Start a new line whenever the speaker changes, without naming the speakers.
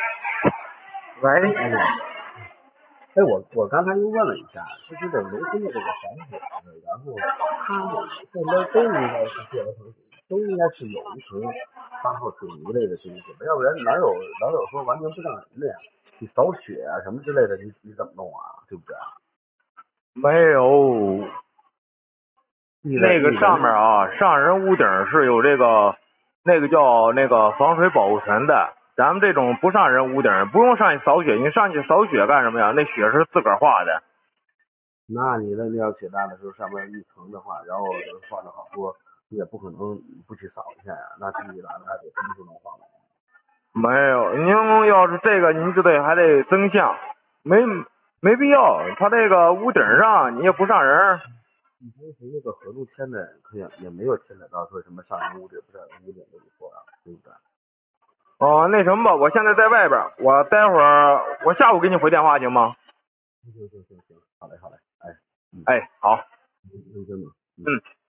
喂，
哎，我刚才又问了一下，就是这农村的这个防火，然后它现在都应该是做的很，都应该是有一层防火水泥类的东西吧，要不然哪有说完全不让人的呀？你扫雪啊什么之类的，你怎么弄啊？对不对？
没有，那个上面啊，上人屋顶是有这个，那个叫那个防水保护层的。咱们这种不上人屋顶，不用上去扫雪，你上去扫雪干什么呀？那雪是自个儿化的。
那你那要雪大的时候，上面一层的话，然后放着好多，你也不可能不去扫一下呀。那地里来了还得什么时候能放来？
没有，您要是这个，您就得还得增项，没必要。他这个屋顶上你也不上人。
你当时那个合同签的，可也没有牵扯到说什么上人屋顶不上人屋顶这一说啊，对不对？
哦，那什么吧，我现在在外边，我待会儿我下午给你回电话行吗？
行，好嘞，哎，
哎，好，
认真的，
嗯。